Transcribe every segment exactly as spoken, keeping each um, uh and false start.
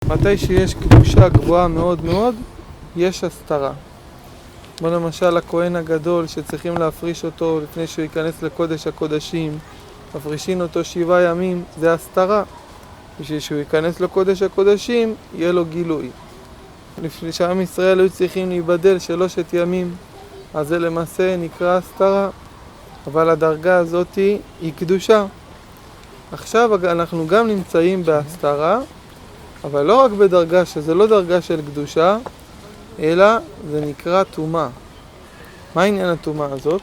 מתי שיש קדושה גבוהה מאוד מאוד, יש הסתרה. כמו למשל הכהן הגדול שצריכים להפריש אותו לפני שהוא ייכנס לקודש הקודשים, מפרישים אותו שבעה ימים, זה הסתרה. בשביל שהוא ייכנס לקודש הקודשים, יהיה לו גילוי. לפני שעם ישראל היו צריכים להיבדל שלושת ימים, אז זה למעשה נקרא הסתרה. אבל הדרגה הזאת היא קדושה. עכשיו אנחנו גם נמצאים בהסתרה, אבל לא רק בדרגה שזה לא דרגה של קדושה, אלא זה נקרא טומאה. מה העניין הטומאה הזאת?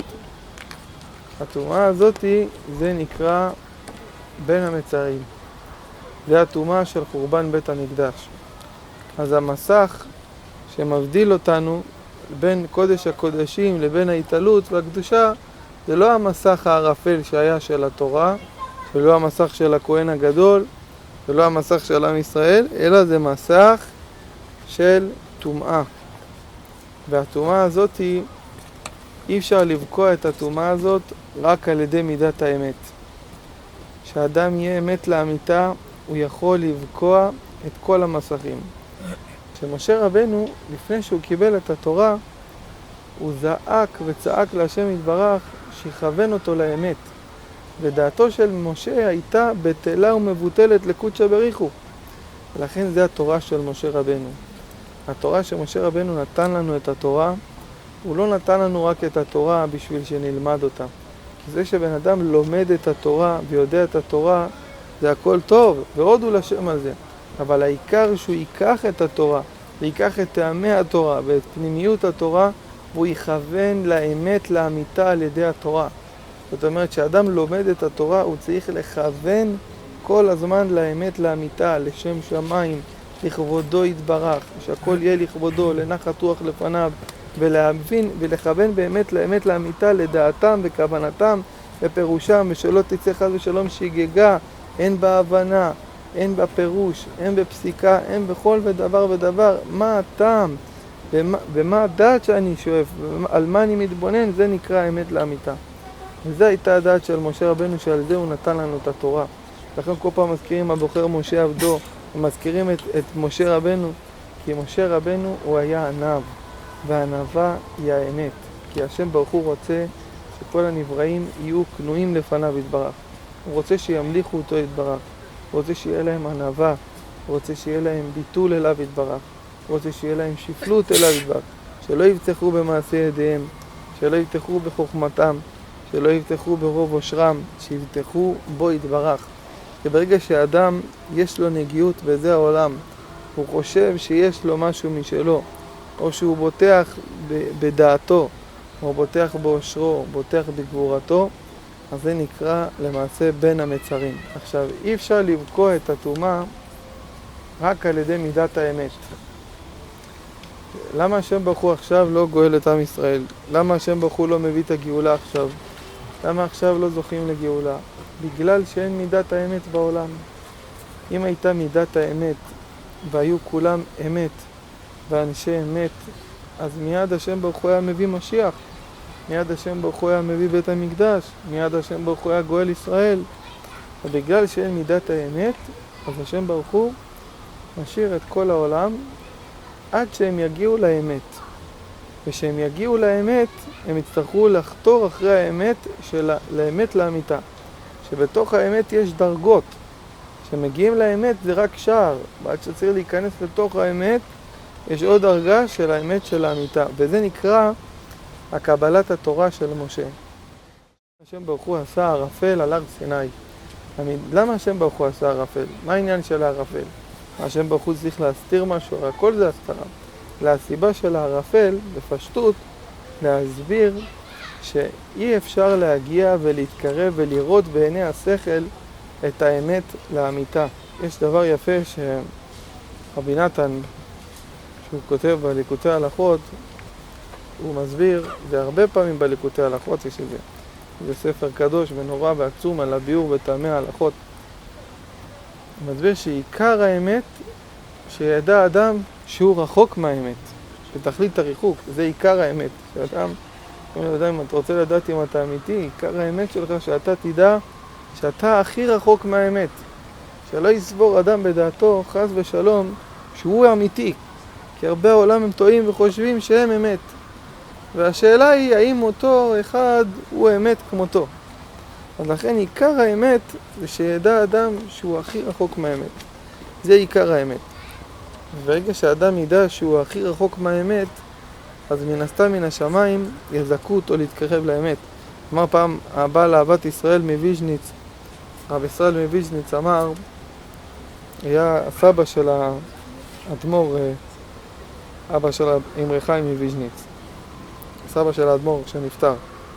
הטומאה הזאת זה נקרא בין המצרים. זה הטומאה של חורבן בית המקדש. אז המסך שמבדיל אותנו בין קודש הקודשים לבין ההתעלות והקדושה, זה לא המסך הערפל שהיה של התורה, ולא המסך של הכהן הגדול, ולא המסך של עם ישראל, אלא זה מסך של טומאה. והטומאה הזאת, אי אפשר לבקוע את הטומאה הזאת רק על ידי מידת האמת. כשאדם יהיה אמת לאמיתה, הוא יכול לבקוע את כל המסכים. כשמשה רבנו, לפני שהוא קיבל את התורה, הוא זעק וצעק להשם יתברך שיכוון אותו לאמת. ודעתו של משה הייתה בטלה ומבוטלת לקודשא בריחו. ולכן זה התורה של משה רבנו. התורה שמשה רבנו נתן לנו את התורה, הוא לא נתן לנו רק את התורה בשביל שנלמד אותה. כי זה שבן אדם לומד את התורה ויודע את התורה, זה הכל טוב, ועוד הוא לשם על זה. אבל העיקר שהוא ייקח את התורה, ויקח את טעמי התורה ואת פנימיות התורה, והוא יכוון לאמת, לאמיתה על ידי התורה. זאת אומרת, כשאדם לומד את התורה, הוא צריך לכוון כל הזמן לאמת, לאמיתה, לשם שמיים, לכבודו יתברך, שהכל יהיה לכבודו, לנחת רוח לפניו, ולהבין ולכוון באמת לאמת, לאמיתה, לדעתם וכוונתם ופירושם, ושלא תצא חס ושלום שגגה, הן בהבנה, הן בפירוש, הן בפסיקה, הן בכל ודבר ודבר. מה הטעם? ומה, ומה הדעת שאני שואף? על מה אני מתבונן? זה נקרא אמת לאמיתה. וזו הייתה הדעת של משה רבנו, שעל זה הוא נתן לנו את התורה. לכן כל פעם מזכירים הבוחר משה עבדו, ומזכירים את, את משה רבנו, כי משה רבנו הוא היה ענב, והענבה היא האמת. כי השם ברוך הוא רוצה שכל הנבראים יהיו כנועים לפניו יתברך. הוא רוצה שימליכו אותו יתברך. הוא רוצה שיהיה להם ענבה, הוא רוצה שיהיה להם ביטול אליו יתברך. הוא רוצה שיהיה להם שפלות אליו יתברך. שלא יבטחו במעשה ידיהם, שלא יבטחו בחוכמתם, שלא יבטחו ברוב עושרם, שיבטחו בו יתברך. שברגע שאדם יש לו נגיעות וזה העולם, הוא חושב שיש לו משהו משלו, או שהוא בוטח בדעתו, או בוטח בעושרו, בוטח בגבורתו, אז זה נקרא למעשה בין המצרים. עכשיו, אי אפשר לבקוע את הטומאה רק על ידי מידת האמת. למה השם ברוך הוא עכשיו לא גואל את עם ישראל? למה השם ברוך הוא לא מביא את הגאולה עכשיו? למה עכשיו לא זוכים לגאולה? בגלל שאין מידת האמת בעולם. אם הייתה מידת האמת והיו כולם אמת ואנשי אמת, אז מיד השם ברוך הוא היה מביא משיח. מיד השם ברוך הוא היה מביא בית המקדש. מיד השם ברוך הוא היה גואל ישראל. ובגלל שאין מידת האמת, אז השם ברוך הוא משאיר את כל העולם עד שהם יגיעו לאמת. ושהם יגיעו לאמת, הם יצטרכו לחתור אחרי האמת של האמת לאמיתה. שבתוך האמת יש דרגות. כשמגיעים לאמת זה רק שער. ועד שצריך להיכנס לתוך האמת, יש עוד דרגה של האמת של האמיתה. וזה נקרא הקבלת התורה של משה. השם ברוך הוא עשה ערפל על הר סיני. למה השם ברוך הוא עשה ערפל? מה העניין של הערפל? השם ברוך הוא צריך להסתיר משהו, הכל זה הסתרה. לסיבה של הערפל, בפשטות, להסביר שאי אפשר להגיע ולהתקרב ולראות בעיני השכל את האמת לאמיתה. יש דבר יפה שרבי נתן, שהוא כותב בליקוטי הלכות, הוא מסביר, זה הרבה פעמים בליקוטי הלכות יש את זה. זה ספר קדוש ונורא ועצום על הביאור וטעמי ההלכות. הוא מסביר שעיקר האמת שידע אדם שהוא רחוק מהאמת, שתכלית הריחוק, זה עיקר האמת. שאדם, אם אתה רוצה לדעת אם אתה אמיתי, עיקר האמת שלך שאתה תדע שאתה הכי רחוק מהאמת. שלא יסבור אדם בדעתו, חס ושלום, שהוא אמיתי. כי הרבה העולם הם טועים וחושבים שהם אמת. והשאלה היא האם אותו אחד הוא אמת כמותו. אז לכן עיקר האמת זה שידע אדם שהוא הכי רחוק מהאמת. זה עיקר האמת. וברגע שהאדם ידע שהוא הכי רחוק מהאמת, אז מן הסתם מן השמיים יזכו אותו להתקרב לאמת. אמר פעם הבעל אהבת ישראל מוויז'ניץ, רב ישראל מוויז'ניץ אמר, היה הסבא של האדמו"ר, אבא של אמרי חיים מוויז'ניץ, סבא של האדמו"ר שנפטר.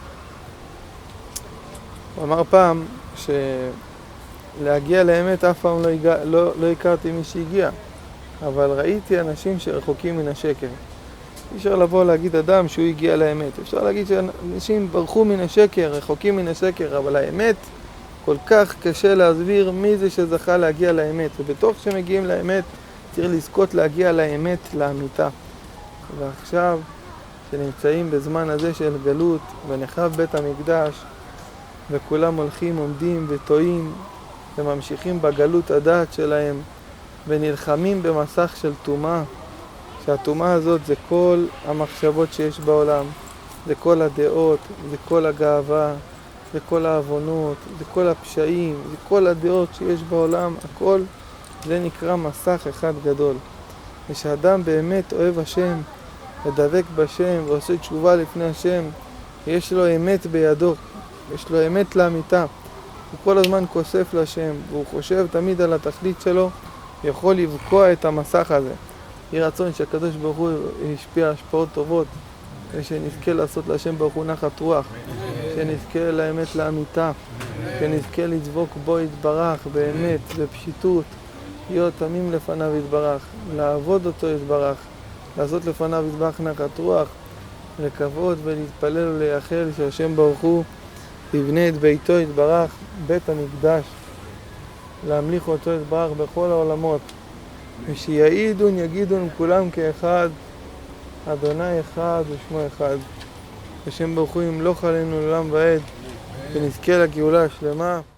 הוא אמר פעם שלהגיע לאמת אף פעם לא, הגע, לא, לא הכרתי מי שהגיע, אבל ראיתי אנשים שרחוקים מן השקר. אי אפשר לבוא להגיד אדם שהוא הגיע לאמת. אפשר להגיד שאנשים ברחו מן השקר, רחוקים מן השקר, אבל האמת כל כך קשה להסביר מי זה שזכה להגיע לאמת. ובתוך שמגיעים לאמת צריך לזכות להגיע לאמת, לאמיתה. ועכשיו שנמצאים בזמן הזה של גלות ונחרב בית המקדש וכולם הולכים, עומדים וטועים וממשיכים בגלות הדעת שלהם ונלחמים במסך של טומאה, שהטומאה הזאת זה כל המחשבות שיש בעולם, זה כל הדעות, זה כל הגאווה, זה כל העוונות, זה כל הפשעים, זה כל הדעות שיש בעולם, הכל זה נקרא מסך אחד גדול. ושאדם באמת אוהב השם, ודבק בשם ועושה תשובה לפני השם, יש לו אמת בידו, יש לו אמת לאמיתה. הוא כל הזמן כוסף לשם, והוא חושב תמיד על התכלית שלו, יכול לבקוע את המסך הזה. יהי רצון שהקדוש ברוך הוא ישפיע השפעות טובות, ושנזכה לעשות להשם ברוך הוא נחת רוח, שנזכה לאמת לאמיתה, שנזכה לדבוק בו יתברך באמת, בפשיטות, להיות תמים לפניו יתברך, לעבוד אותו יתברך, לעשות לפניו יתברך נחת רוח, לקוות ולהתפלל ולייחל שהשם ברוך הוא יבנה את ביתו יתברך, בית המקדש, להמליך אותו יתברך בכל העולמות, ושיעידון יגידון כולם כאחד, אדוני אחד ושמו אחד. השם ברוך הוא ימלוך עלינו לעולם ועד, ונזכה לגאולה השלמה.